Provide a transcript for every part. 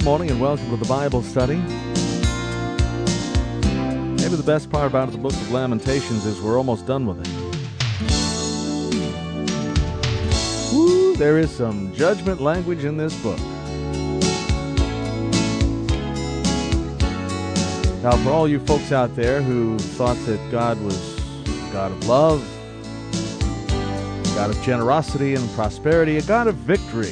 morning and welcome to the Bible study. Maybe the best part about the book of Lamentations is we're almost done with it. Woo, there is some judgment language in this book. Now, for all you folks out there who thought that God was a God of love, a God of generosity and prosperity, a God of victory,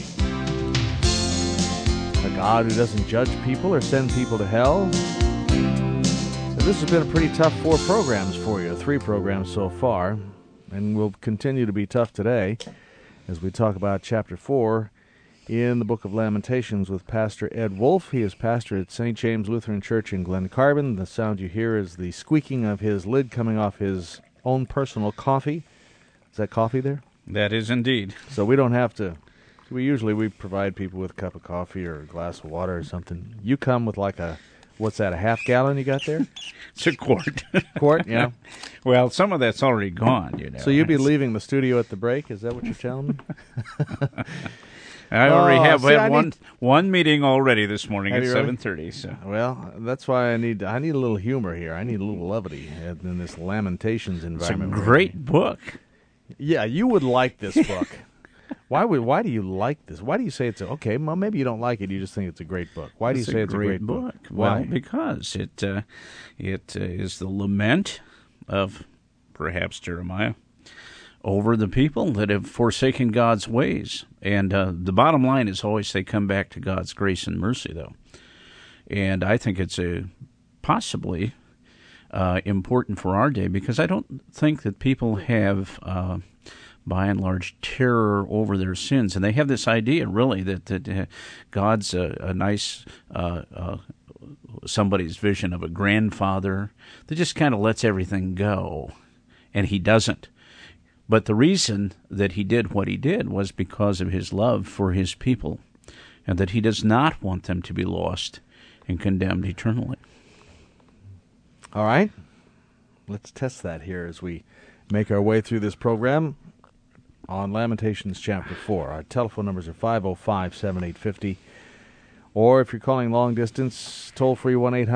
a God who doesn't judge people or send people to hell. So this has been a pretty tough 4 programs for you, 3 programs so far, and will continue to be tough today as we talk about chapter 4 in the book of Lamentations with Pastor Ed Wolf. He is pastor at St. James Lutheran Church in Glen Carbon. The sound you hear is the squeaking of his lid coming off his own personal coffee. Is that coffee there? That is indeed. So we don't have to... We provide people with a cup of coffee or a glass of water or something. You come with like a, what's that, a half gallon you got there? It's a quart. Quart, yeah. Well, some of that's already gone, you know. So you'll be leaving the studio at the break? Is that what you're telling me? I already have one meeting already this morning at 7:30. So well, that's why I need a little humor here. I need a little levity in this Lamentations environment. It's a great book. Yeah, you would like this book. Why do you like this? Why do you say it's okay? Well, maybe you don't like it. You just think it's a great book. Why do you say it's a great book? Well, because it is the lament of perhaps Jeremiah over the people that have forsaken God's ways. And the bottom line is always they come back to God's grace and mercy, though. And I think it's possibly important for our day because I don't think that people have... by and large, terror over their sins. And they have this idea, really, that God's a nice, somebody's vision of a grandfather that just kind of lets everything go. And he doesn't. But the reason that he did what he did was because of his love for his people, and that he does not want them to be lost and condemned eternally. All right. Let's test that here as we make our way through this program. On Lamentations chapter 4. Our telephone numbers are 505-7850. Or if you're calling long distance, toll-free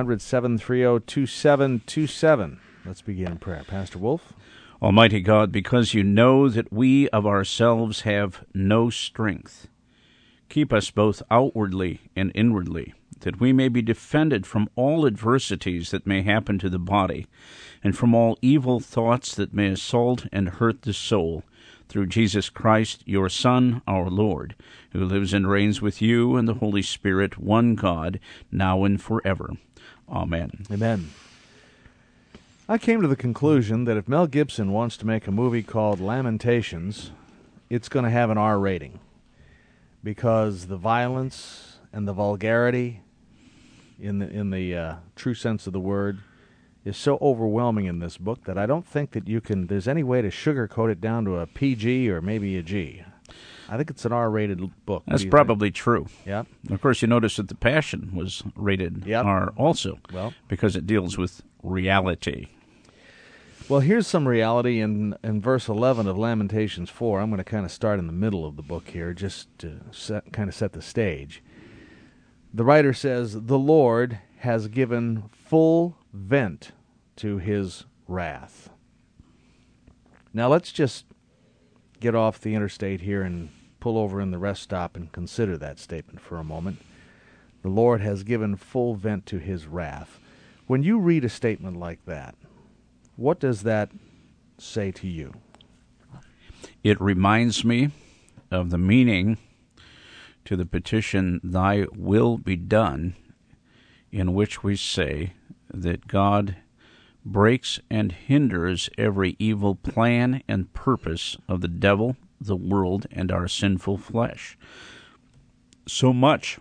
1-800-730-2727. Let's begin in prayer. Pastor Wolf. Almighty God, because you know that we of ourselves have no strength, keep us both outwardly and inwardly, that we may be defended from all adversities that may happen to the body, and from all evil thoughts that may assault and hurt the soul, through Jesus Christ, your Son, our Lord, who lives and reigns with you and the Holy Spirit, one God, now and forever. Amen. Amen. I came to the conclusion that if Mel Gibson wants to make a movie called Lamentations, it's going to have an R rating, because the violence and the vulgarity, in the true sense of the word, is so overwhelming in this book that I don't think that there's any way to sugarcoat it down to a PG or maybe a G. I think it's an R-rated book. That's probably true. Yeah. Of course, you notice that The Passion was rated R also, because it deals with reality. Well, here's some reality in verse 11 of Lamentations 4. I'm going to kind of start in the middle of the book here, just to set the stage. The writer says, "The Lord has given full vent to his wrath." Now let's just get off the interstate here and pull over in the rest stop and consider that statement for a moment. The Lord has given full vent to his wrath. When you read a statement like that, what does that say to you? It reminds me of the meaning to the petition, "Thy will be done," in which we say that God breaks and hinders every evil plan and purpose of the devil, the world, and our sinful flesh. So much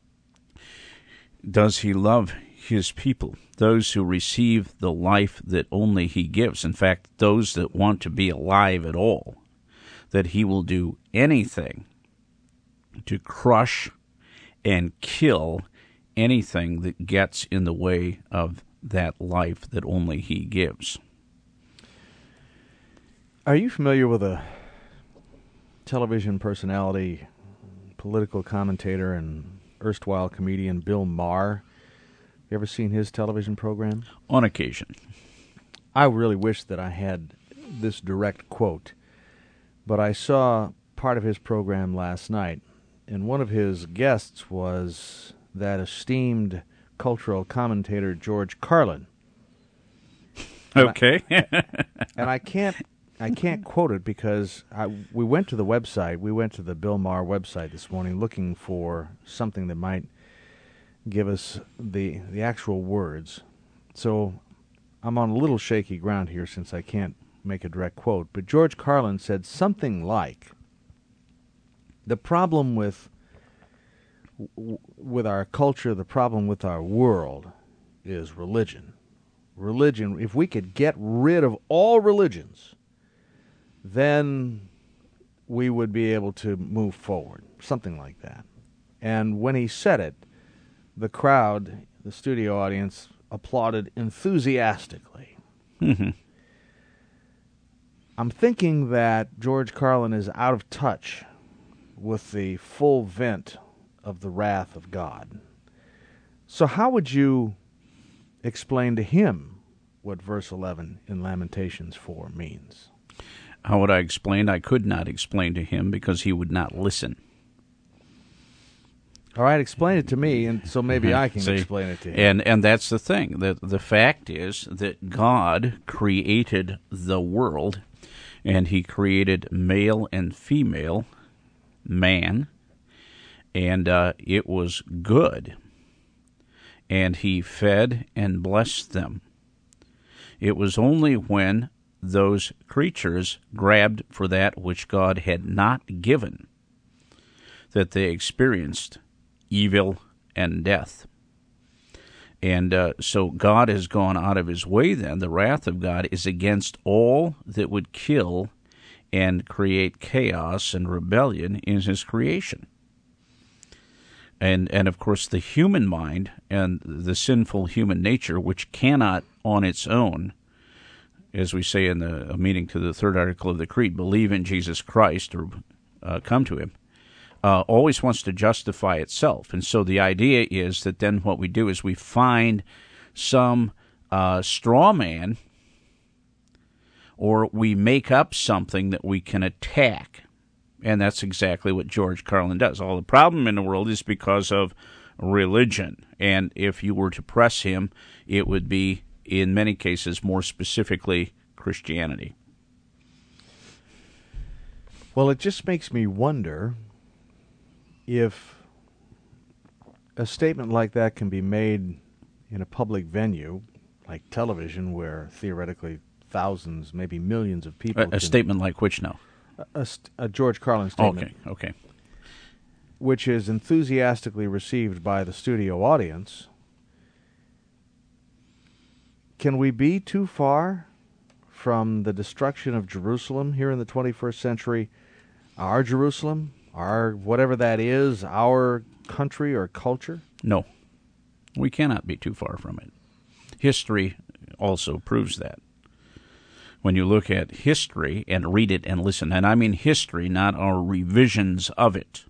does he love his people, those who receive the life that only he gives. In fact, those that want to be alive at all, that he will do anything to crush and kill anything that gets in the way of that life that only he gives. Are you familiar with a television personality, political commentator, and erstwhile comedian Bill Maher. You ever seen his television program? On occasion. I really wish that I had this direct quote, but I saw part of his program last night, and one of his guests was that esteemed cultural commentator George Carlin. Okay. And I can't quote it because we went to the website. We went to the Bill Maher website this morning looking for something that might give us the actual words. So I'm on a little shaky ground here since I can't make a direct quote. But George Carlin said something like, the problem with our culture, the problem with our world is religion. Religion, if we could get rid of all religions, then we would be able to move forward, something like that. And when he said it, the crowd, the studio audience, applauded enthusiastically. Mm-hmm. I'm thinking that George Carlin is out of touch with the full vent of the wrath of God. So how would you explain to him what verse 11 in Lamentations 4 means? How would I explain? I could not explain to him because he would not listen. All right, explain it to me, and so maybe I can explain it to him. And that's the thing. The fact is that God created the world, and he created male and female, man, and it was good. And he fed and blessed them. It was only when those creatures grabbed for that which God had not given that they experienced evil and death. And so God has gone out of his way then. The wrath of God is against all that would kill and create chaos and rebellion in his creation. And of course the human mind and the sinful human nature, which cannot on its own, as we say in the meaning to the third article of the Creed, believe in Jesus Christ or come to him, always wants to justify itself. And so the idea is that then what we do is we find some straw man, or we make up something that we can attack. And that's exactly what George Carlin does. All the problem in the world is because of religion. And if you were to press him, it would be, in many cases, more specifically, Christianity. Well, it just makes me wonder if a statement like that can be made in a public venue, like television, where theoretically thousands, maybe millions of people... A statement like which now? A George Carlin statement. Okay. Which is enthusiastically received by the studio audience. Can we be too far from the destruction of Jerusalem here in the 21st century? Our Jerusalem, our whatever that is, our country or culture? No, we cannot be too far from it. History also proves that. When you look at history and read it and listen, and I mean history, not our revisions of it,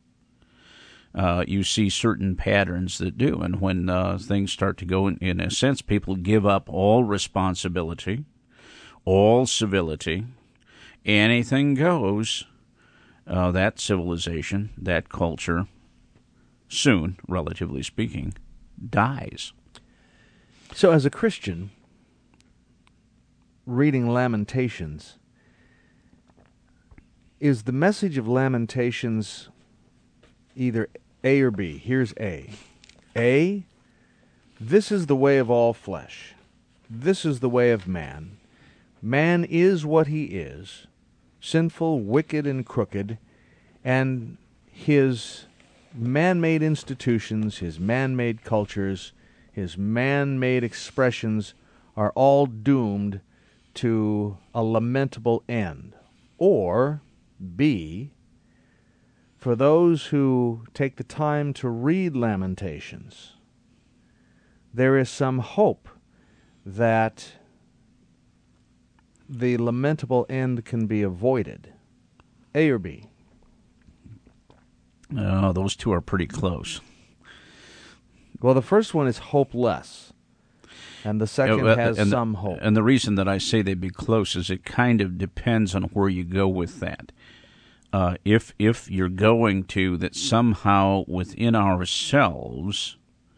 you see certain patterns that do. And when things start to go, in a sense, people give up all responsibility, all civility, anything goes, that civilization, that culture, soon, relatively speaking, dies. So as a Christian, reading Lamentations, is the message of Lamentations either A or B? Here's A. A, this is the way of all flesh. This is the way of man. Man is what he is, sinful, wicked, and crooked, and his man-made institutions, his man-made cultures, his man-made expressions are all doomed to a lamentable end. Or, B, for those who take the time to read Lamentations, there is some hope that the lamentable end can be avoided. A or B? Those two are pretty close. Well, the first one is hopeless, and the second has some hope. And the reason that I say they'd be close is it kind of depends on where you go with that. If you're going to that somehow within ourselves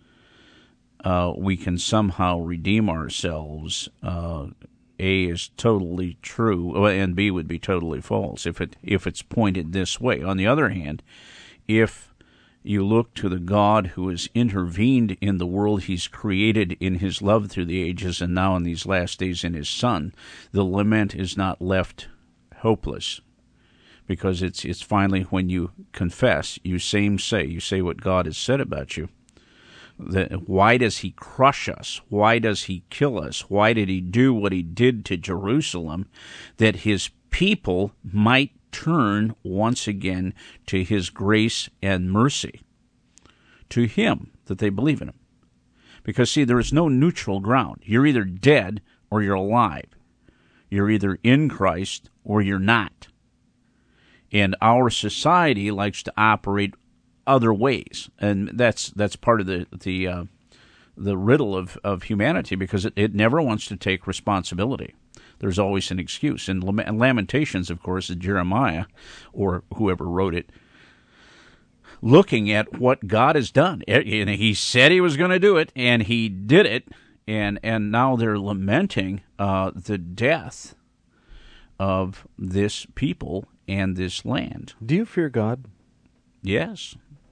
we can somehow redeem ourselves, A is totally true, and B would be totally false if it's pointed this way. On the other hand, if you look to the God who has intervened in the world He's created in His love through the ages, and now in these last days in His Son, the lament is not left hopeless, because it's finally when you confess, you say what God has said about you. Why does He crush us? Why does He kill us? Why did He do what He did to Jerusalem? That His people might turn once again to His grace and mercy, to Him, that they believe in Him. Because, see, there is no neutral ground. You're either dead or you're alive. You're either in Christ or you're not. And our society likes to operate other ways, and that's part of the riddle of humanity, because it never wants to take responsibility. There's always an excuse. And Lamentations, of course, is Jeremiah, or whoever wrote it, looking at what God has done. And He said He was going to do it, and He did it, and now they're lamenting the death of this people and this land. Do you fear God? Yes.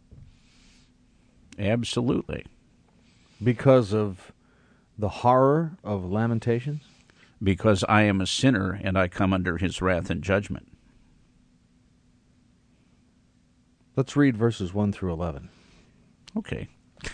Absolutely. Because of the horror of Lamentations? Because I am a sinner and I come under His wrath and judgment. Let's read verses 1 through 11. Okay.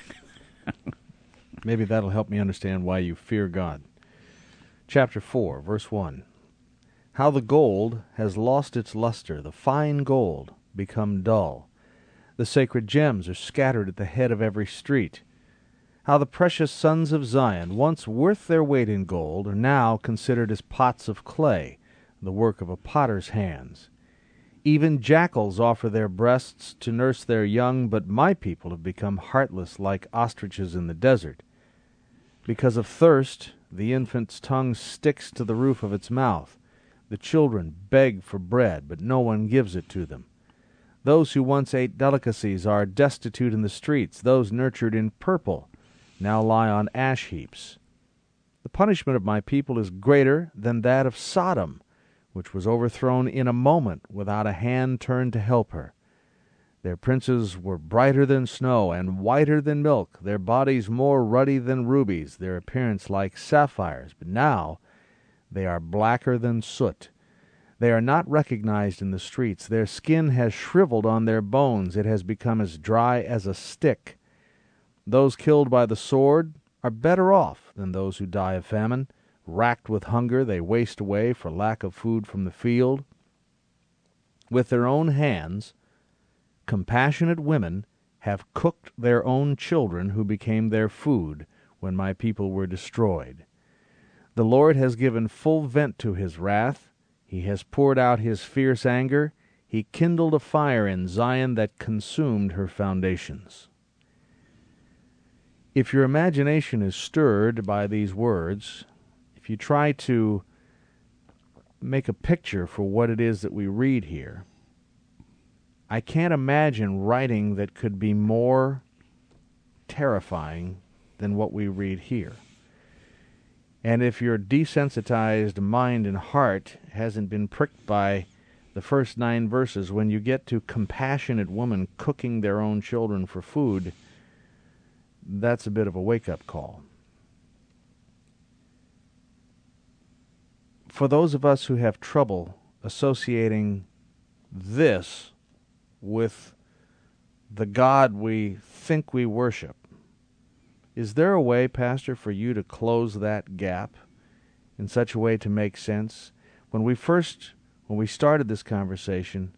Maybe that'll help me understand why you fear God. Chapter 4, verse 1. How the gold has lost its luster, the fine gold become dull. The sacred gems are scattered at the head of every street. How the precious sons of Zion, once worth their weight in gold, are now considered as pots of clay, the work of a potter's hands. Even jackals offer their breasts to nurse their young, but my people have become heartless like ostriches in the desert. Because of thirst, the infant's tongue sticks to the roof of its mouth. The children beg for bread, but no one gives it to them. Those who once ate delicacies are destitute in the streets. Those nurtured in purple now lie on ash heaps. The punishment of my people is greater than that of Sodom, which was overthrown in a moment without a hand turned to help her. Their princes were brighter than snow and whiter than milk, their bodies more ruddy than rubies, their appearance like sapphires. But now they are blacker than soot. They are not recognized in the streets. Their skin has shriveled on their bones. It has become as dry as a stick. Those killed by the sword are better off than those who die of famine. Racked with hunger, they waste away for lack of food from the field. With their own hands, compassionate women have cooked their own children who became their food when my people were destroyed. The Lord has given full vent to His wrath. He has poured out His fierce anger. He kindled a fire in Zion that consumed her foundations. If your imagination is stirred by these words, if you try to make a picture for what it is that we read here, I can't imagine writing that could be more terrifying than what we read here. And if your desensitized mind and heart hasn't been pricked by the first 9 verses, when you get to compassionate women cooking their own children for food, that's a bit of a wake-up call. For those of us who have trouble associating this with the God we think we worship, is there a way, Pastor, for you to close that gap in such a way to make sense? When we started this conversation,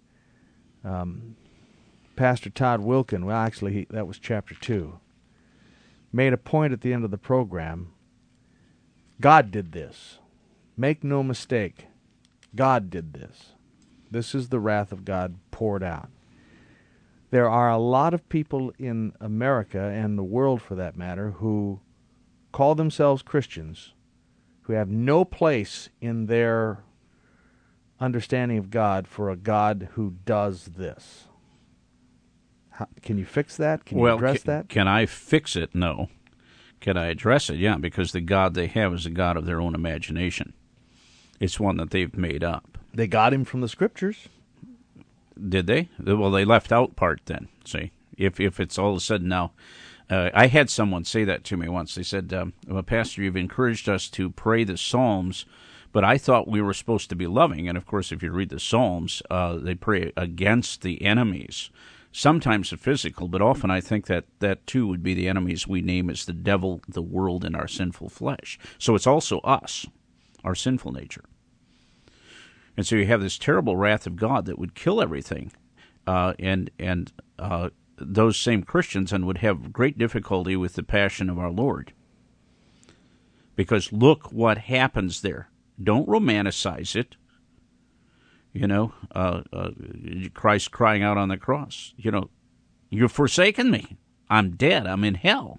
Pastor Todd Wilkin, well, actually, that was chapter 2, made a point at the end of the program. God did this. Make no mistake. God did this. This is the wrath of God poured out. There are a lot of people in America, and the world for that matter, who call themselves Christians, who have no place in their understanding of God for a God who does this. Can you fix that? Can you address that? Can I fix it? No. Can I address it? Yeah, because the God they have is a God of their own imagination. It's one that they've made up. They got him from the Scriptures. Did they? Well, they left out part then, see. If it's all of a sudden now... I had someone say that to me once. They said, well, Pastor, you've encouraged us to pray the Psalms, but I thought we were supposed to be loving. And, of course, if you read the Psalms, they pray against the enemies. Sometimes the physical, but often I think that too would be the enemies we name as the devil, the world, and our sinful flesh. So it's also us, our sinful nature. And so you have this terrible wrath of God that would kill everything, and those same Christians and would have great difficulty with the passion of our Lord. Because look what happens there. Don't romanticize it. You know, Christ crying out on the cross. You know, you've forsaken me. I'm dead. I'm in hell.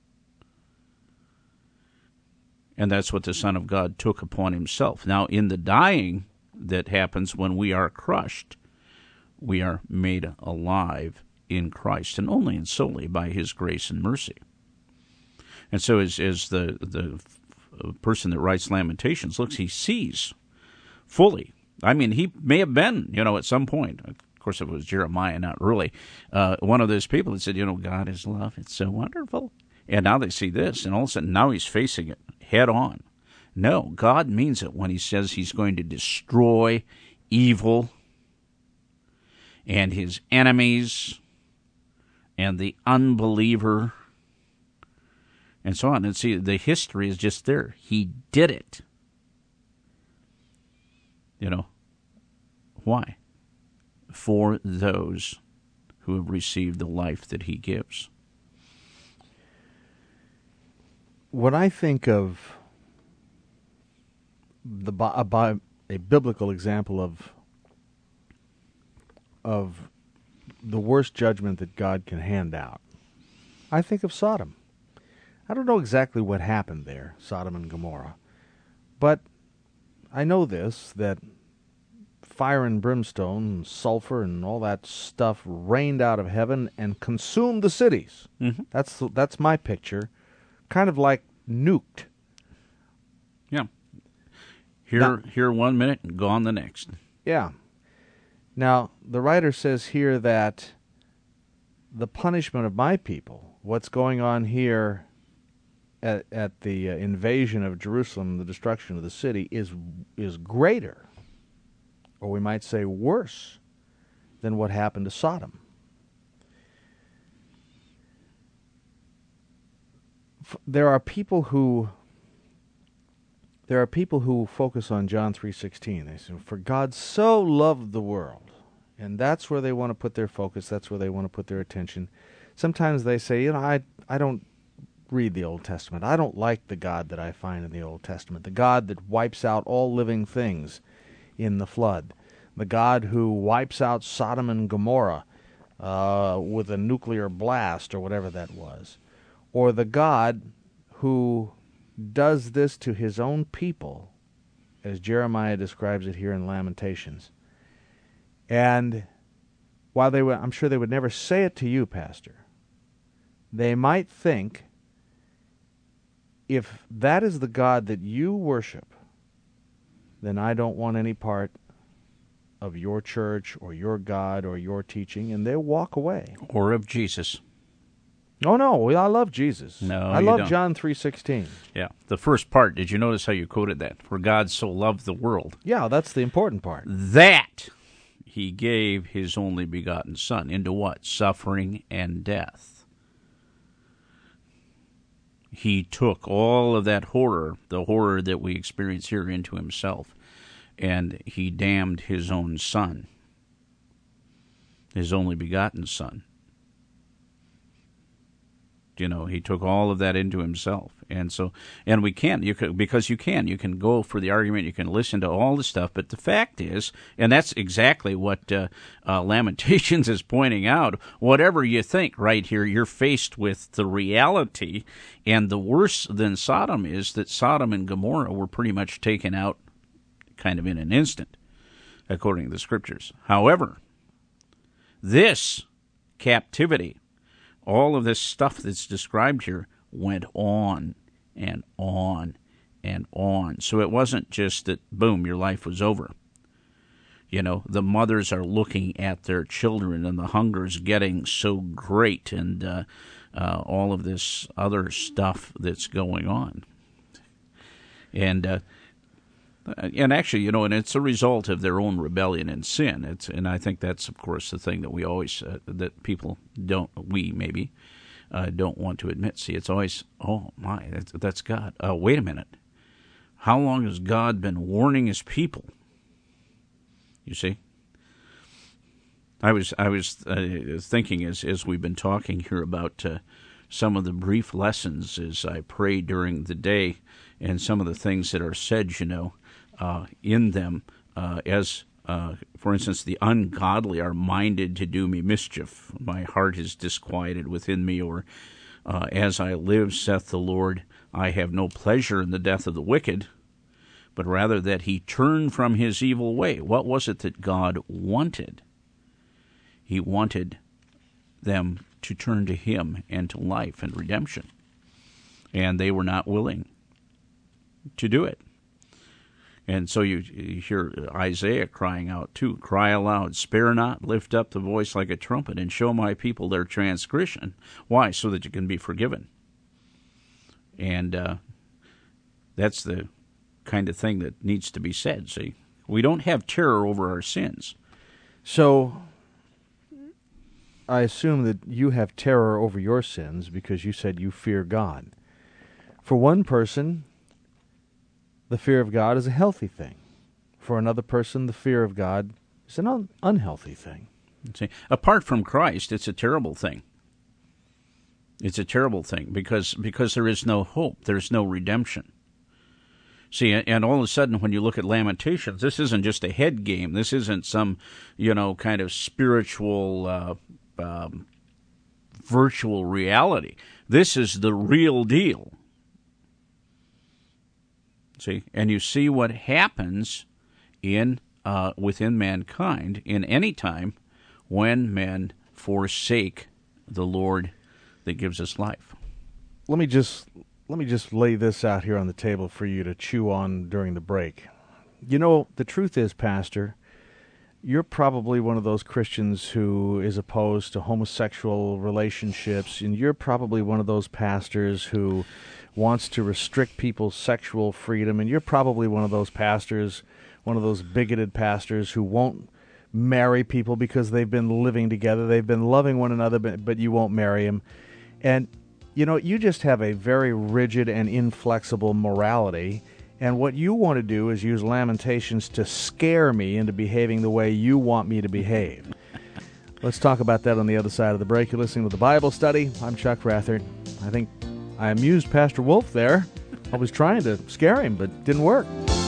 And that's what the Son of God took upon himself. Now, in the dying that happens when we are crushed, we are made alive in Christ, and only and solely by his grace and mercy. And so as the person that writes Lamentations looks, he sees fully. I mean, he may have been, you know, at some point, of course, if it was Jeremiah, not really, one of those people that said, you know, God is love, it's so wonderful. And now they see this, and all of a sudden, now he's facing it head on. No, God means it when he says he's going to destroy evil and his enemies and the unbeliever and so on. And see, the history is just there. He did it. You know, why? For those who have received the life that he gives. When I think of a biblical example of the worst judgment that God can hand out, I think of Sodom. I don't know exactly what happened there, Sodom and Gomorrah, but I know this, that fire and brimstone and sulfur and all that stuff rained out of heaven and consumed the cities. Mm-hmm. That's my picture, kind of like nuked. Yeah. Here 1 minute and gone the next. Yeah. Now, the writer says here that the punishment of my people, what's going on here at the invasion of Jerusalem, the destruction of the city, is greater, or we might say worse, than what happened to Sodom. There are people who focus on John 3:16. They say, "For God so loved the world," and that's where they want to put their focus. That's where they want to put their attention. Sometimes they say, "You know, I don't read the Old Testament. I don't like the God that I find in the Old Testament. The God that wipes out all living things in the flood, the God who wipes out Sodom and Gomorrah with a nuclear blast or whatever that was, or the God who does this to his own people, as Jeremiah describes it here in Lamentations." And while I'm sure they would never say it to you, Pastor, they might think, if that is the God that you worship, then I don't want any part of your church or your God or your teaching, and they'll walk away. Or of Jesus. Oh, no, I love Jesus. No, I you love don't. John 3:16. Yeah, the first part, did you notice how you quoted that? For God so loved the world. Yeah, that's the important part. That he gave his only begotten Son. Into what? Suffering and death. He took all of that horror, the horror that we experience here, into himself, and he damned his own Son, his only begotten Son, He took all of that into himself. And so, and we can, you can go for the argument, you can listen to all the stuff, but the fact is, and that's exactly what Lamentations is pointing out, whatever you think right here, you're faced with the reality, and the worse than Sodom is that Sodom and Gomorrah were pretty much taken out kind of in an instant, according to the Scriptures. However, this captivity, all of this stuff that's described here, went on and on and on. So it wasn't just that, boom, your life was over. The mothers are looking at their children, and the hunger's getting so great, and all of this other stuff that's going on. And actually, and it's a result of their own rebellion and sin. And I think that's, of course, the thing that we always, that people don't want to admit. See, it's always, oh my, that's God. Wait a minute. How long has God been warning his people? You see? I was thinking as we've been talking here about some of the brief lessons as I pray during the day, and some of the things that are said, in them, as for instance, the ungodly are minded to do me mischief. My heart is disquieted within me. Or, as I live, saith the Lord, I have no pleasure in the death of the wicked, but rather that he turn from his evil way. What was it that God wanted? He wanted them to turn to him and to life and redemption. And they were not willing to do it. And so you hear Isaiah crying out too, cry aloud, spare not, lift up the voice like a trumpet, and show my people their transgression. Why? So that you can be forgiven. And that's the kind of thing that needs to be said, see. We don't have terror over our sins. So I assume that you have terror over your sins because you said you fear God. For one person, the fear of God is a healthy thing. For another person, the fear of God is an unhealthy thing. See, apart from Christ, it's a terrible thing. It's a terrible thing because there is no hope. There's no redemption. See, and all of a sudden when you look at Lamentations, this isn't just a head game. This isn't some, kind of spiritual, virtual reality. This is the real deal. See, and you see what happens within mankind in any time when men forsake the Lord that gives us life. Let me just lay this out here on the table for you to chew on during the break. The truth is, Pastor, you're probably one of those Christians who is opposed to homosexual relationships, and you're probably one of those pastors who wants to restrict people's sexual freedom, and you're probably one of those pastors, one of those bigoted pastors who won't marry people because they've been living together, they've been loving one another, but you won't marry them. And, you just have a very rigid and inflexible morality, and what you want to do is use Lamentations to scare me into behaving the way you want me to behave. Let's talk about that on the other side of the break. You're listening to the Bible Study. I'm Chuck Rathert. I think I amused Pastor Wolf there. I was trying to scare him, but it didn't work.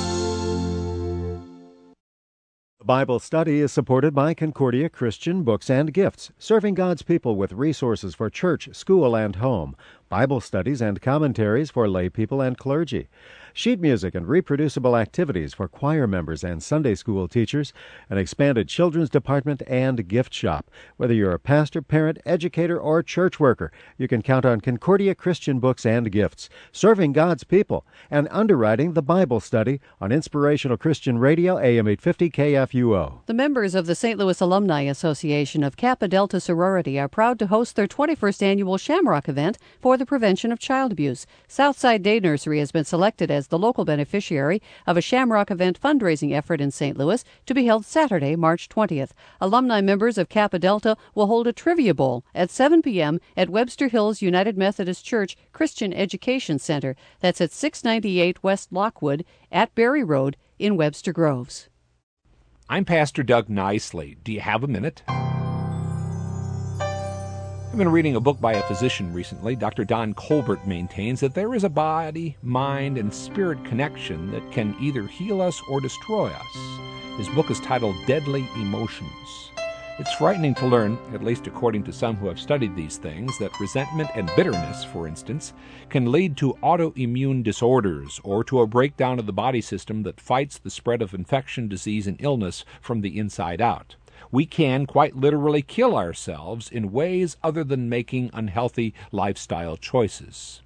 The Bible Study is supported by Concordia Christian Books and Gifts, serving God's people with resources for church, school, and home, Bible studies and commentaries for lay people and clergy, sheet music and reproducible activities for choir members and Sunday school teachers, an expanded children's department, and gift shop. Whether you're a pastor, parent, educator, or church worker, you can count on Concordia Christian Books and Gifts, serving God's people, and underwriting the Bible Study on Inspirational Christian Radio, AM 850 KFUO. The members of the St. Louis Alumni Association of Kappa Delta Sorority are proud to host their 21st annual Shamrock event for the prevention of child abuse. Southside Day Nursery has been selected as the local beneficiary of a Shamrock event fundraising effort in St. Louis to be held Saturday, March 20th. Alumni members of Kappa Delta will hold a trivia bowl at 7 p.m. at Webster Hills United Methodist Church Christian Education Center. That's at 698 West Lockwood at Berry Road in Webster Groves. I'm Pastor Doug Nicely. Do you have a minute? I've been reading a book by a physician recently. Dr. Don Colbert maintains that there is a body, mind, and spirit connection that can either heal us or destroy us. His book is titled Deadly Emotions. It's frightening to learn, at least according to some who have studied these things, that resentment and bitterness, for instance, can lead to autoimmune disorders or to a breakdown of the body system that fights the spread of infection, disease, and illness from the inside out. We can quite literally kill ourselves in ways other than making unhealthy lifestyle choices.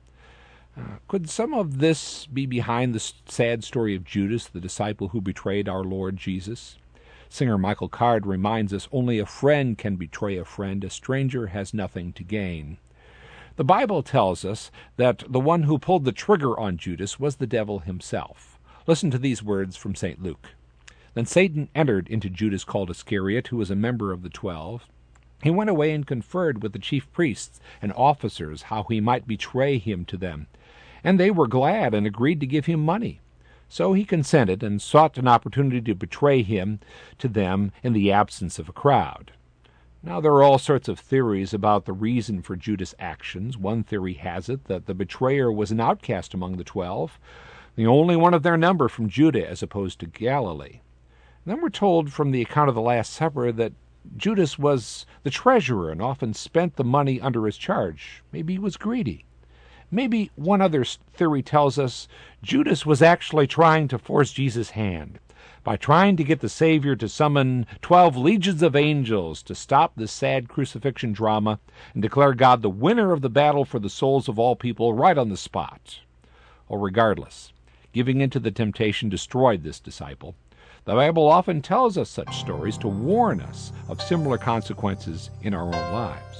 Could some of this be behind the sad story of Judas, the disciple who betrayed our Lord Jesus? Singer Michael Card reminds us only a friend can betray a friend. A stranger has nothing to gain. The Bible tells us that the one who pulled the trigger on Judas was the devil himself. Listen to these words from St. Luke. Then Satan entered into Judas called Iscariot, who was a member of the 12. He went away and conferred with the chief priests and officers how he might betray him to them. And they were glad and agreed to give him money. So he consented and sought an opportunity to betray him to them in the absence of a crowd. Now there are all sorts of theories about the reason for Judas' actions. One theory has it that the betrayer was an outcast among the 12, the only one of their number from Judah as opposed to Galilee. Then we're told from the account of the Last Supper that Judas was the treasurer and often spent the money under his charge. Maybe he was greedy. Maybe one other theory tells us Judas was actually trying to force Jesus' hand by trying to get the Savior to summon 12 legions of angels to stop this sad crucifixion drama and declare God the winner of the battle for the souls of all people right on the spot. Or regardless, giving in to the temptation destroyed this disciple. The Bible often tells us such stories to warn us of similar consequences in our own lives.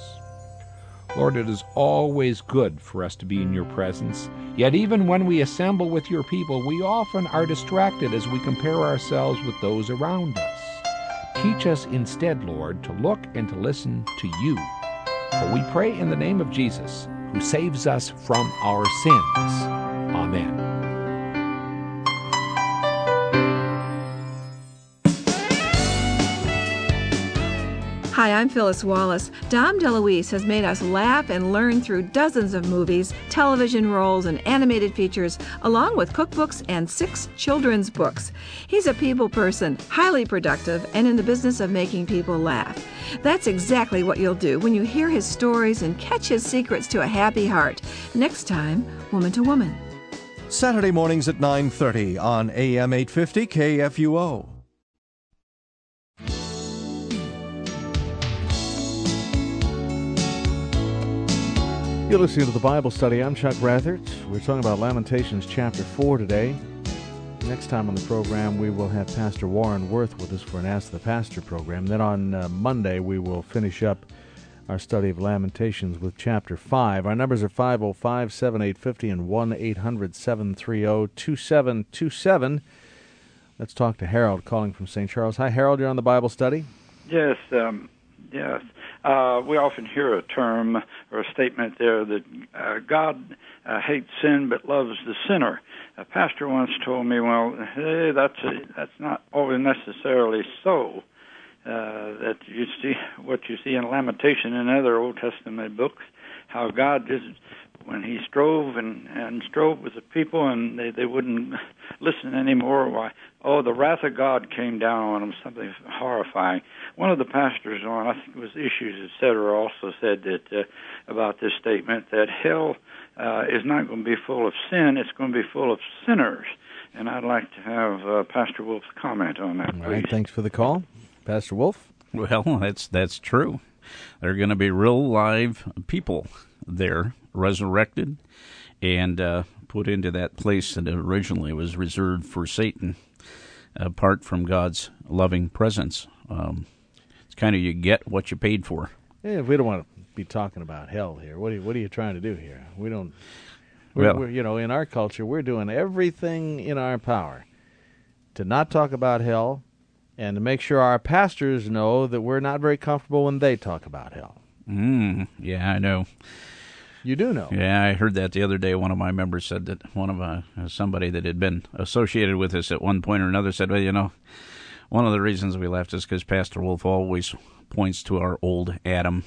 Lord, it is always good for us to be in your presence, yet even when we assemble with your people, we often are distracted as we compare ourselves with those around us. Teach us instead, Lord, to look and to listen to you. For we pray in the name of Jesus, who saves us from our sins. Amen. Hi, I'm Phyllis Wallace. Dom DeLuise has made us laugh and learn through dozens of movies, television roles, and animated features, along with cookbooks and 6 children's books. He's a people person, highly productive, and in the business of making people laugh. That's exactly what you'll do when you hear his stories and catch his secrets to a happy heart. Next time, Woman to Woman. Saturday mornings at 9:30 on AM 850 KFUO. You're listening to the Bible Study. I'm Chuck Brathert. We're talking about Lamentations chapter 4 today. Next time on the program, we will have Pastor Warren Worth with us for an Ask the Pastor program. Then on Monday, we will finish up our study of Lamentations with chapter 5. Our numbers are 505-7850 and 1-800-730-2727. Let's talk to Harold calling from St. Charles. Hi, Harold. You're on the Bible Study? Yes. We often hear a term or a statement there that God hates sin but loves the sinner. A pastor once told me, that's not always necessarily so. That you see what you see in Lamentation and other Old Testament books, how God just, when he strove and strove with the people and they wouldn't listen anymore, the wrath of God came down on them, something horrifying. One of the pastors on, I think it was Issues, etc., also said that about this statement, that hell is not going to be full of sin, it's going to be full of sinners. And I'd like to have Pastor Wolf's comment on that, please. All right, thanks for the call. Pastor Wolf? Well, that's true. They're going to be real live people there, resurrected, and put into that place that originally was reserved for Satan, apart from God's loving presence. It's kind of you get what you paid for. Yeah, we don't want to be talking about hell here. What are you trying to do here? We don't. We're, in our culture, we're doing everything in our power to not talk about hell, and to make sure our pastors know that we're not very comfortable when they talk about hell. Yeah, I know. You do know. Yeah, I heard that the other day. One of my members said that somebody that had been associated with us at one point or another said, well, one of the reasons we left is because Pastor Wolf always points to our old Adam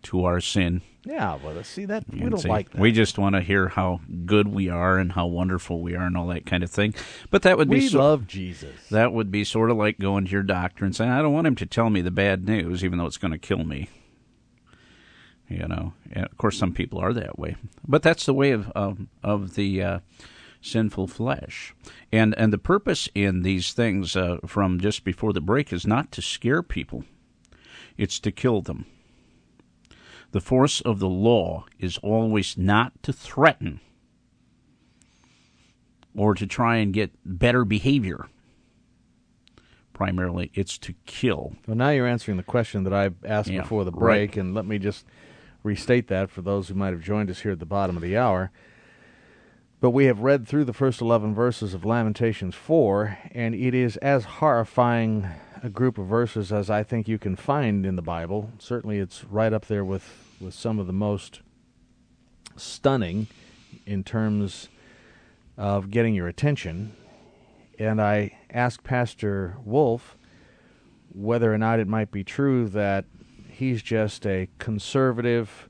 to our sin. Yeah, well, see that we And don't say, like that. We just want to hear how good we are and how wonderful we are and all that kind of thing. But that would be we love Jesus. That would be sort of like going to your doctor and saying, I don't want him to tell me the bad news, even though it's going to kill me. You know, and of course, some people are that way, but that's the way of the sinful flesh. And the purpose in these things from just before the break is not to scare people; it's to kill them. The force of the law is always not to threaten or to try and get better behavior. Primarily, it's to kill. Well, now you're answering the question that I asked before the break, right. And let me just restate that for those who might have joined us here at the bottom of the hour. But we have read through the first 11 verses of Lamentations 4, and it is as horrifying a group of verses as I think you can find in the Bible. Certainly it's right up there with some of the most stunning in terms of getting your attention. And I asked Pastor Wolf whether or not it might be true that he's just a conservative,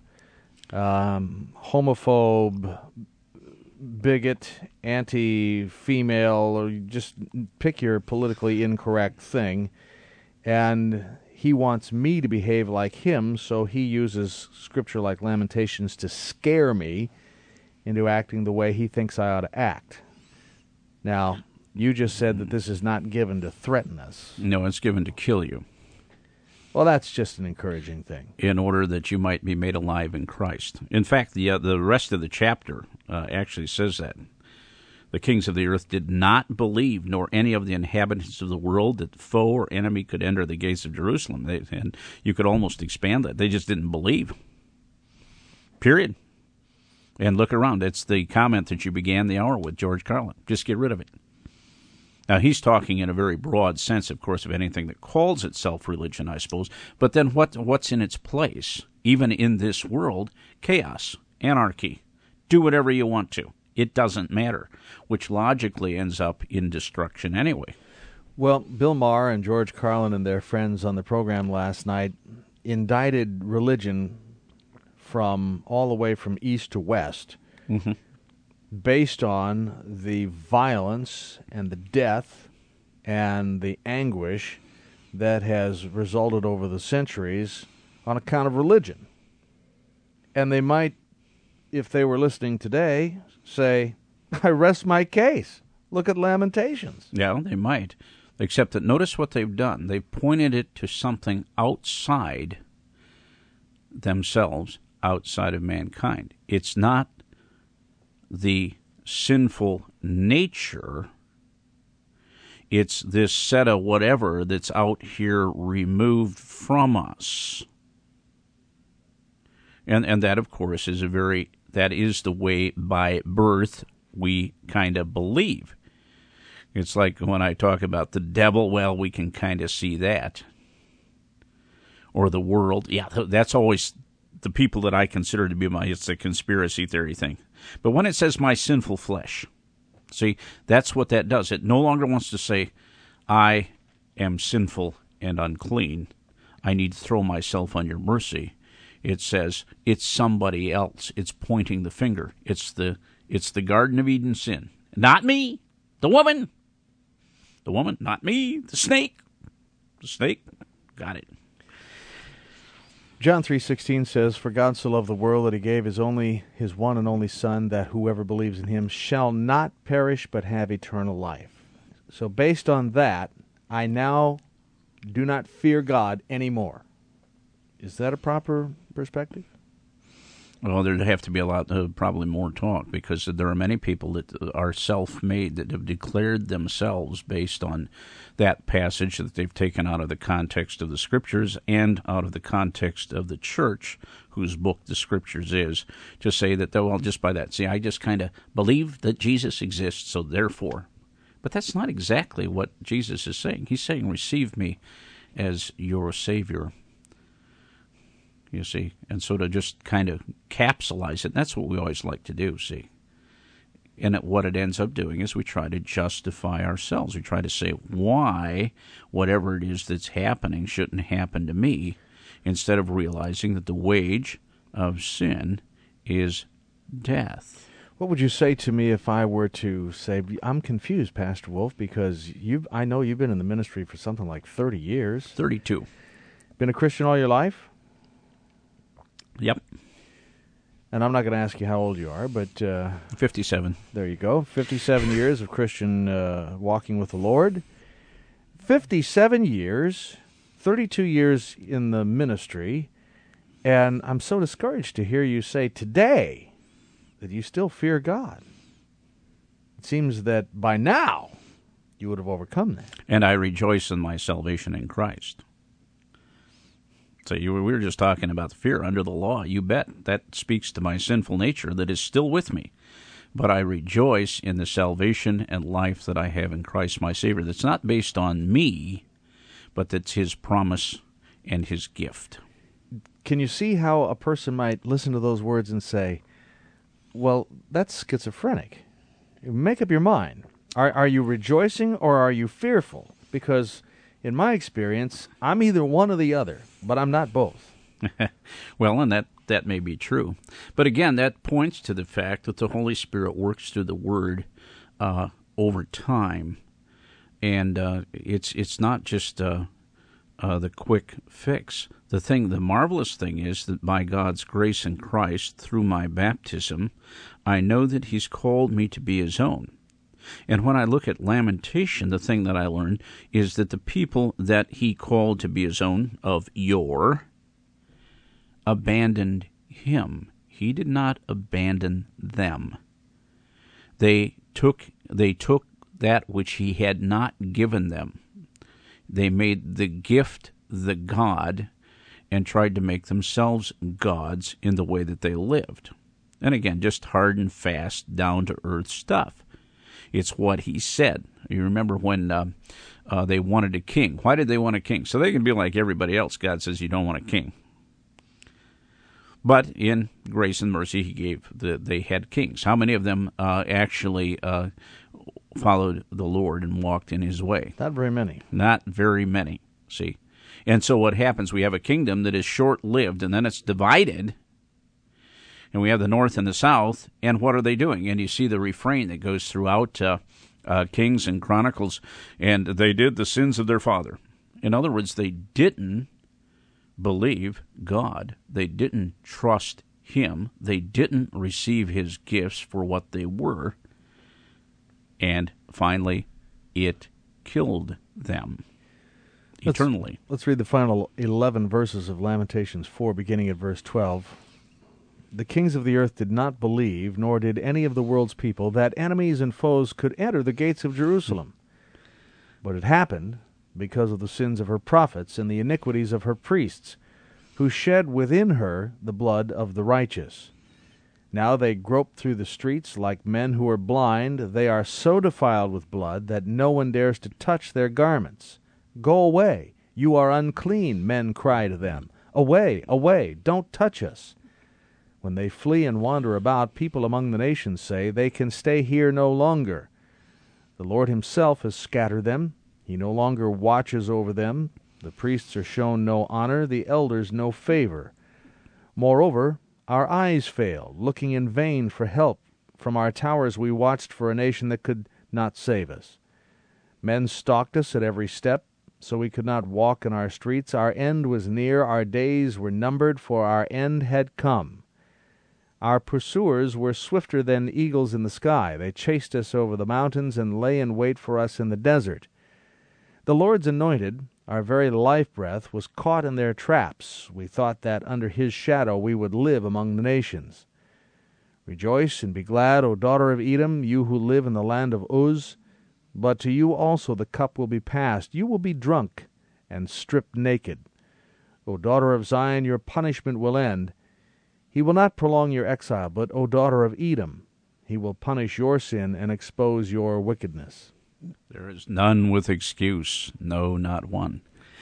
homophobe, bigot, anti-female, or just pick your politically incorrect thing, and he wants me to behave like him, so he uses scripture like Lamentations to scare me into acting the way he thinks I ought to act. Now, you just said that this is not given to threaten us. No, it's given to kill you. Well, that's just an encouraging thing. In order that you might be made alive in Christ. In fact, the rest of the chapter actually says that. The kings of the earth did not believe, nor any of the inhabitants of the world, that foe or enemy could enter the gates of Jerusalem. And you could almost expand that. They just didn't believe. Period. And look around. It's the comment that you began the hour with, George Carlin. Just get rid of it. Now, he's talking in a very broad sense, of course, of anything that calls itself religion, I suppose. But then what's in its place? Even in this world, chaos, anarchy. Do whatever you want to. It doesn't matter, which logically ends up in destruction anyway. Well, Bill Maher and George Carlin and their friends on the program last night indicted religion from all the way from east to west, based on the violence and the death and the anguish that has resulted over the centuries on account of religion. And they might, if they were listening today, say, I rest my case. Look at Lamentations. Yeah, they might. Except that notice what they've done. They've pointed it to something outside themselves, outside of mankind. It's not the sinful nature. It's this set of whatever that's out here removed from us. And that, of course, is that is the way by birth we kind of believe. It's like when I talk about the devil, well, we can kind of see that. Or the world. Yeah, that's always the people that I consider to be it's a conspiracy theory thing. But when it says my sinful flesh, see, that's what that does. It no longer wants to say, I am sinful and unclean. I need to throw myself on your mercy. It says it's somebody else. It's pointing the finger. It's the Garden of Eden sin. Not me. The woman. The woman, not me. The snake. The snake. Got it. John 3:16 says, For God so loved the world that he gave his one and only Son, that whoever believes in him shall not perish but have eternal life. So based on that, I now do not fear God anymore. Is that a proper perspective? Well, there'd have to be a lot, probably more talk, because there are many people that are self-made that have declared themselves based on that passage that they've taken out of the context of the Scriptures and out of the context of the church, whose book the Scriptures is, to say that, well, just by that, see, I just kind of believe that Jesus exists, so therefore. But that's not exactly what Jesus is saying. He's saying, receive me as your Savior. You see, and so to just kind of capsulize it, that's what we always like to do, see. And what it ends up doing is we try to justify ourselves. We try to say why whatever it is that's happening shouldn't happen to me. instead of realizing that the wage of sin is death. What would you say to me if I were to say, I'm confused, Pastor Wolf, because I know you've been in the ministry for something like 30 years. 32. Been a Christian all your life? Yep. And I'm not going to ask you how old you are, but 57. There you go. 57 years of Christian walking with the Lord. 57 years, 32 years in the ministry, and I'm so discouraged to hear you say today that you still fear God. It seems that by now you would have overcome that. And I rejoice in my salvation in Christ. So we were just talking about the fear under the law. You bet. That speaks to my sinful nature that is still with me. But I rejoice in the salvation and life that I have in Christ my Savior. That's not based on me, but that's His promise and His gift. Can you see how a person might listen to those words and say, well, that's schizophrenic? Make up your mind. Are you rejoicing or are you fearful? Because in my experience, I'm either one or the other, but I'm not both. Well, and that may be true. But again, that points to the fact that the Holy Spirit works through the Word over time. And it's not just the quick fix. The marvelous thing is that by God's grace in Christ, through my baptism, I know that He's called me to be His own. And when I look at Lamentation, the thing that I learned is that the people that He called to be His own, of yore, abandoned Him. He did not abandon them. They took that which He had not given them. They made the gift the God and tried to make themselves gods in the way that they lived. And again, just hard and fast, down-to-earth stuff. It's what He said. You remember when they wanted a king. Why did they want a king? So they can be like everybody else. God says you don't want a king. But in grace and mercy, He gave they had kings. How many of them actually followed the Lord and walked in His way? Not very many. Not very many, see. And so what happens, we have a kingdom that is short-lived, and then it's divided, and we have the north and the south, and what are they doing? And you see the refrain that goes throughout Kings and Chronicles, and they did the sins of their father. In other words, they didn't believe God. They didn't trust Him. They didn't receive His gifts for what they were. And finally, it killed them eternally. Let's read the final 11 verses of Lamentations 4, beginning at verse 12. The kings of the earth did not believe, nor did any of the world's people, that enemies and foes could enter the gates of Jerusalem. But it happened because of the sins of her prophets and the iniquities of her priests, who shed within her the blood of the righteous. Now they grope through the streets like men who are blind. They are so defiled with blood that no one dares to touch their garments. Go away, you are unclean, men cry to them. Away, away, don't touch us. When they flee and wander about, people among the nations say, they can stay here no longer. The Lord Himself has scattered them. He no longer watches over them. The priests are shown no honor, the elders no favor. Moreover, our eyes failed, looking in vain for help. From our towers we watched for a nation that could not save us. Men stalked us at every step, so we could not walk in our streets. Our end was near, our days were numbered, for our end had come. Our pursuers were swifter than eagles in the sky. They chased us over the mountains and lay in wait for us in the desert. The Lord's anointed, our very life-breath, was caught in their traps. We thought that under His shadow we would live among the nations. Rejoice and be glad, O daughter of Edom, you who live in the land of Uz. But to you also the cup will be passed. You will be drunk and stripped naked. O daughter of Zion, your punishment will end. He will not prolong your exile, but, O daughter of Edom, He will punish your sin and expose your wickedness. There is none with excuse, no, not one.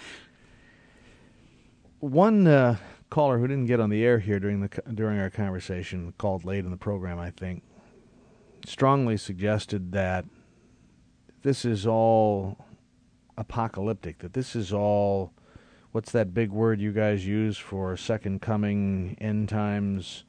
One caller who didn't get on the air here during our conversation, called late in the program, I think, strongly suggested that this is all apocalyptic, that this is all what's that big word you guys use for second coming, end times?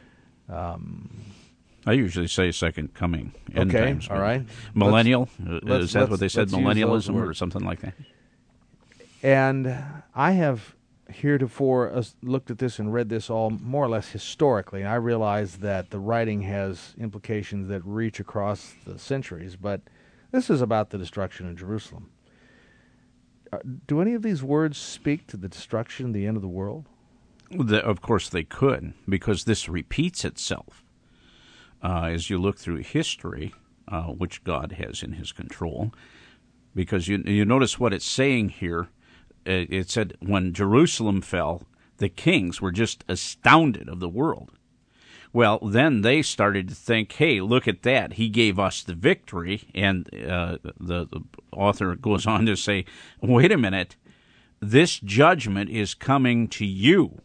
I usually say second coming, end times. All right. Millennial? Is that what they said, millennialism or words. something like that? And I have heretofore looked at this and read this all more or less historically. I realize that the writing has implications that reach across the centuries, but this is about the destruction of Jerusalem. Do any of these words speak to the destruction, the end of the world? Of course they could, because this repeats itself. As you look through history, which God has in his control, because you notice what it's saying here. It said when Jerusalem fell, the kings were just astounded of the world. Well, then they started to think, hey, look at that. He gave us the victory. And the author goes on to say, wait a minute, this judgment is coming to you.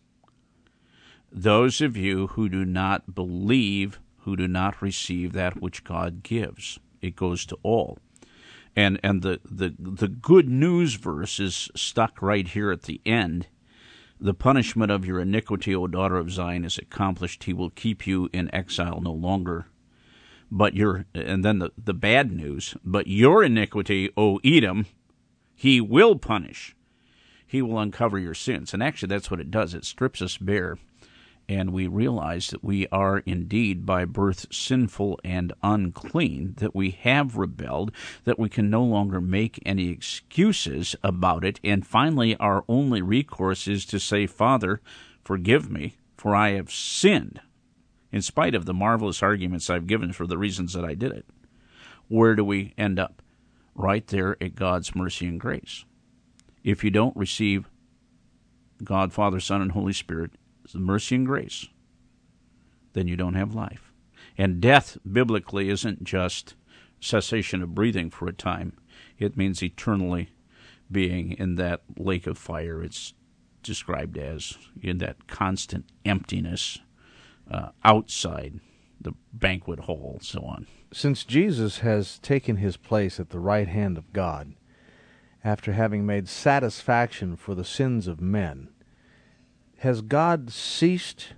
Those of you who do not believe, who do not receive that which God gives. It goes to all. And the good news verse is stuck right here at the end. The punishment of your iniquity, O daughter of Zion, is accomplished. He will keep you in exile no longer. And then the bad news, but your iniquity, O Edom, he will punish. He will uncover your sins. And actually that's what it does. It strips us bare. And we realize that we are indeed by birth sinful and unclean, that we have rebelled, that we can no longer make any excuses about it, and finally our only recourse is to say, Father, forgive me, for I have sinned, in spite of the marvelous arguments I've given for the reasons that I did it. Where do we end up? Right there at God's mercy and grace. If you don't receive God, Father, Son, and Holy Spirit, the mercy and grace, then you don't have life. And death, biblically, isn't just cessation of breathing for a time. It means eternally being in that lake of fire. It's described as in that constant emptiness outside the banquet hall, so on. Since Jesus has taken his place at the right hand of God, after having made satisfaction for the sins of men, has God ceased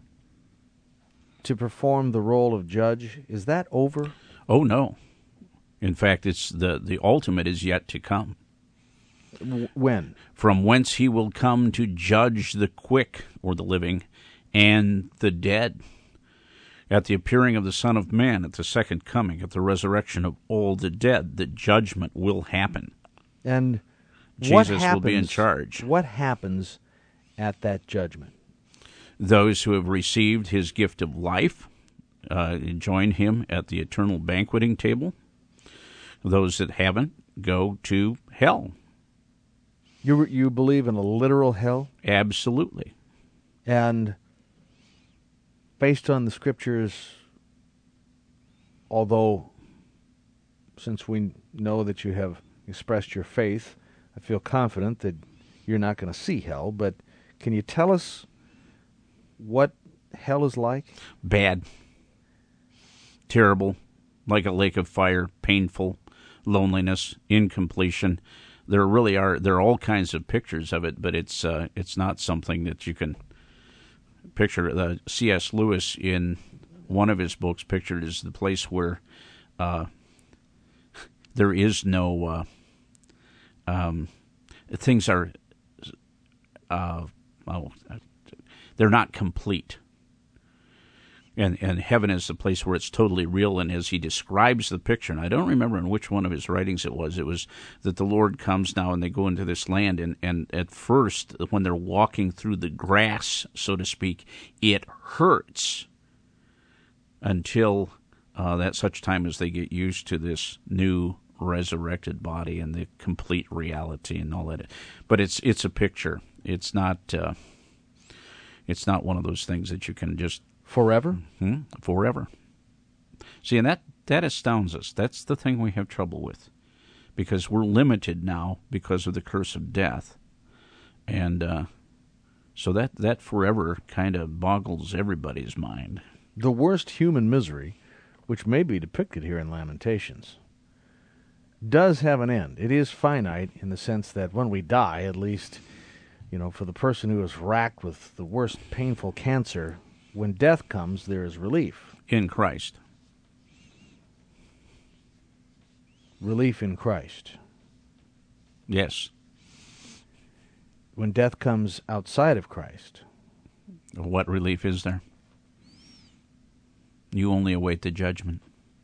to perform the role of judge? Is that over? Oh, no. In fact, it's the ultimate is yet to come. When? From whence he will come to judge the quick, or the living, and the dead. At the appearing of the Son of Man, at the second coming, at the resurrection of all the dead, the judgment will happen. And Jesus will be in charge. What happens at that judgment? Those who have received his gift of life join him at the eternal banqueting table. Those that haven't go to hell. You believe in a literal hell? Absolutely. And based on the Scriptures, although since we know that you have expressed your faith, I feel confident that you're not going to see hell, but can you tell us what hell is like? Bad. Terrible. Like a lake of fire. Painful. Loneliness. Incompletion. There are all kinds of pictures of it, but it's not something that you can picture. C.S. Lewis, in one of his books, pictured as the place where there is no things are they're not complete. And heaven is the place where it's totally real. And as he describes the picture, and I don't remember in which one of his writings it was that the Lord comes now and they go into this land. And at first, when they're walking through the grass, so to speak, it hurts until that such time as they get used to this new resurrected body and the complete reality and all that. But it's a picture. It's not one of those things that you can just forever. Forever. See, and that astounds us. That's the thing we have trouble with, because we're limited now because of the curse of death, and so that forever kind of boggles everybody's mind. The worst human misery, which may be depicted here in Lamentations, does have an end. It is finite in the sense that when we die, at least For the person who is racked with the worst painful cancer, when death comes, there is relief. In Christ. Relief in Christ. Yes. When death comes outside of Christ. What relief is there? You only await the judgment.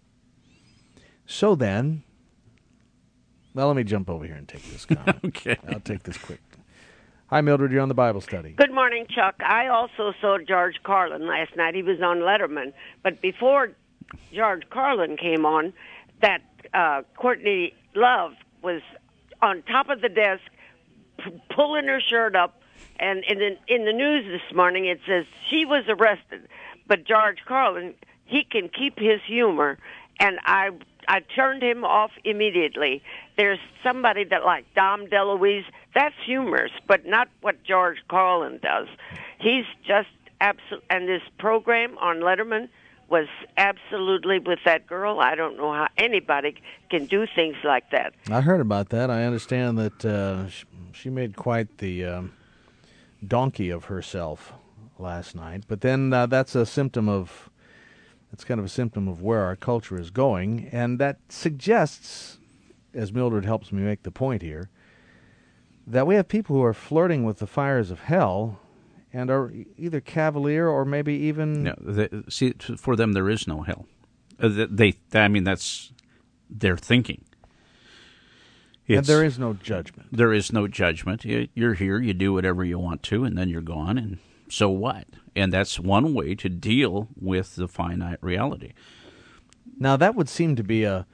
So then, well, let me jump over here and take this comment. Okay. I'll take this quick. Hi, Mildred. You're on the Bible study. Good morning, Chuck. I also saw George Carlin last night. He was on Letterman. But before George Carlin came on, that Courtney Love was on top of the desk, pulling her shirt up. And in the news this morning, it says she was arrested. But George Carlin, he can keep his humor. And I turned him off immediately. There's somebody that like Dom DeLuise, that's humorous, but not what George Carlin does. He's just absolute. And this program on Letterman was absolutely with that girl. I don't know how anybody can do things like that. I heard about that. I understand that she made quite the donkey of herself last night. But then that's a symptom of... It's kind of a symptom of where our culture is going, and that suggests, as Mildred helps me make the point here, that we have people who are flirting with the fires of hell and are either cavalier or maybe even... No, see, for them there is no hell. That's their thinking. And there is no judgment. There is no judgment. You're here, you do whatever you want to, and then you're gone, and so what? And that's one way to deal with the finite reality. Now, that would seem to be a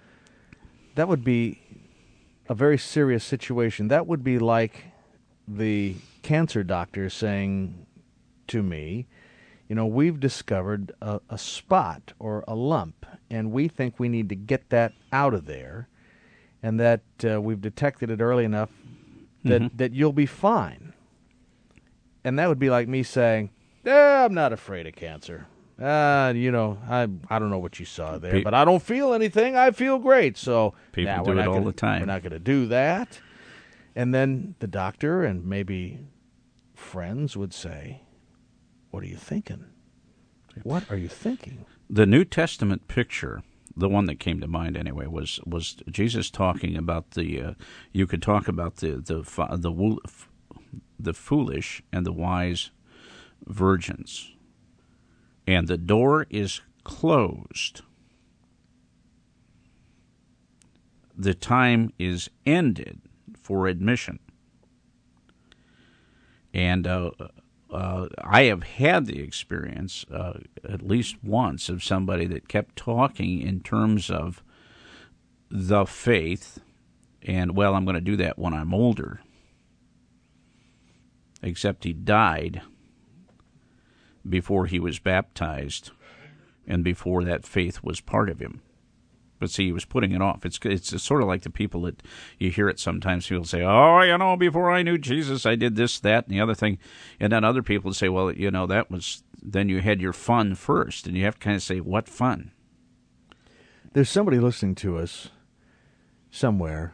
very serious situation. That would be like the cancer doctor saying to me, we've discovered a spot or a lump, and we think we need to get that out of there, and that we've detected it early enough that you'll be fine. And that would be like me saying, I'm not afraid of cancer. I don't know what you saw there, but I don't feel anything. I feel great. So people do it all the time. We're not going to do that. And then the doctor and maybe friends would say, what are you thinking? What are you thinking? The New Testament picture, the one that came to mind anyway, was Jesus talking about you could talk about the foolish and the wise virgins, and the door is closed. The time is ended for admission. And I have had the experience at least once of somebody that kept talking in terms of the faith and, well, I'm going to do that when I'm older. Except he died before he was baptized and before that faith was part of him. But see, he was putting it off. It's sort of like the people that you hear it sometimes. People say, before I knew Jesus, I did this, that, and the other thing. And then other people say, well, that was, then you had your fun first. And you have to kind of say, what fun? There's somebody listening to us somewhere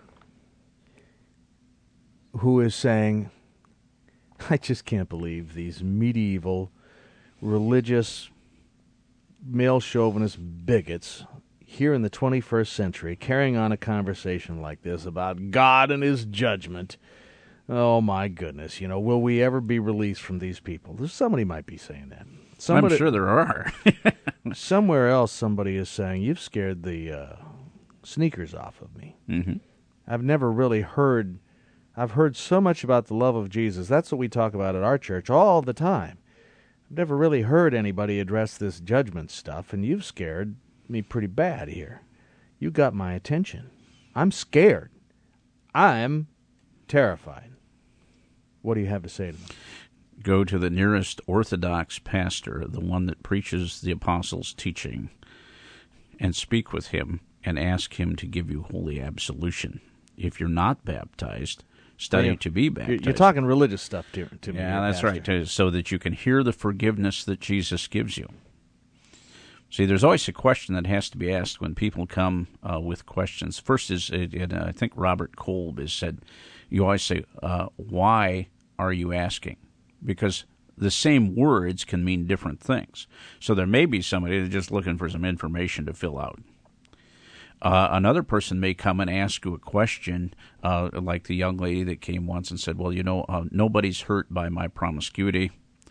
who is saying, I just can't believe these medieval, religious, male chauvinist bigots here in the 21st century carrying on a conversation like this about God and his judgment. Oh, my goodness. Will we ever be released from these people? Somebody might be saying that. I'm sure there are. Somewhere else somebody is saying, you've scared the sneakers off of me. Mm-hmm. I've never really heard... I've heard so much about the love of Jesus. That's what we talk about at our church all the time. I've never really heard anybody address this judgment stuff, and you've scared me pretty bad here. You got my attention. I'm scared. I'm terrified. What do you have to say to me? Go to the nearest Orthodox pastor, the one that preaches the apostles' teaching, and speak with him and ask him to give you holy absolution. If you're not baptized, study to be baptized. You're talking religious stuff to me. Yeah, that's pastor. Right, so that you can hear the forgiveness that Jesus gives you. See, there's always a question that has to be asked when people come with questions. First is, and I think Robert Kolb has said, you always say, why are you asking? Because the same words can mean different things. So there may be somebody that's just looking for some information to fill out. Another person may come and ask you a question, like the young lady that came once and said, well, nobody's hurt by my promiscuity.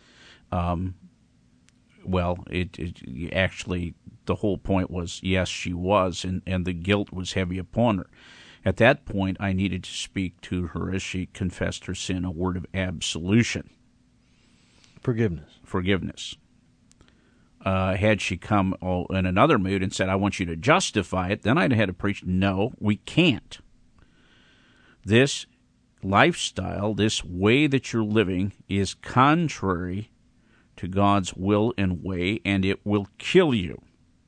Well, it actually, the whole point was, yes, she was, and the guilt was heavy upon her. At that point, I needed to speak to her as she confessed her sin, a word of absolution. Forgiveness. Had she come in another mood and said, I want you to justify it, then I'd have had to preach, no, we can't. This lifestyle, this way that you're living, is contrary to God's will and way, and it will kill you.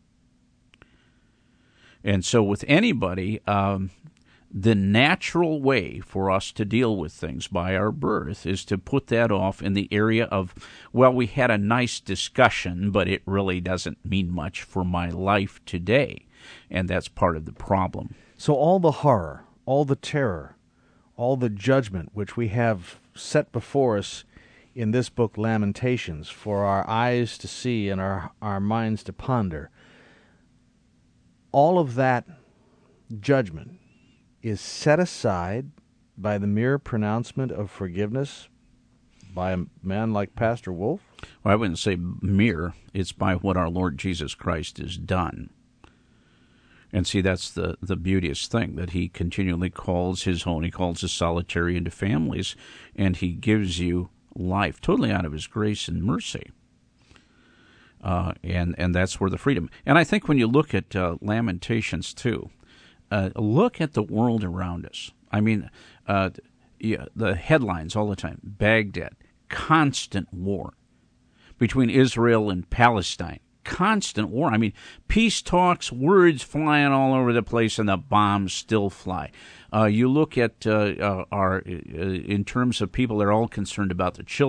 And so with anybody, the natural way for us to deal with things by our birth is to put that off in the area of, well, we had a nice discussion, but it really doesn't mean much for my life today. And that's part of the problem. So all the horror, all the terror, all the judgment which we have set before us in this book, Lamentations, for our eyes to see and our minds to ponder, all of that judgment is set aside by the mere pronouncement of forgiveness by a man like Pastor Wolf? Well, I wouldn't say mere. It's by what our Lord Jesus Christ has done. And see, that's the beauteous thing, that he continually calls his own. He calls his solitary into families, and he gives you life totally out of his grace and mercy. And that's where the freedom. And I think when you look at Lamentations 2, look at the world around us. I mean, the headlines all the time, Baghdad, constant war between Israel and Palestine, constant war. I mean, peace talks, words flying all over the place, and the bombs still fly. You look at in terms of people that are all concerned about the children.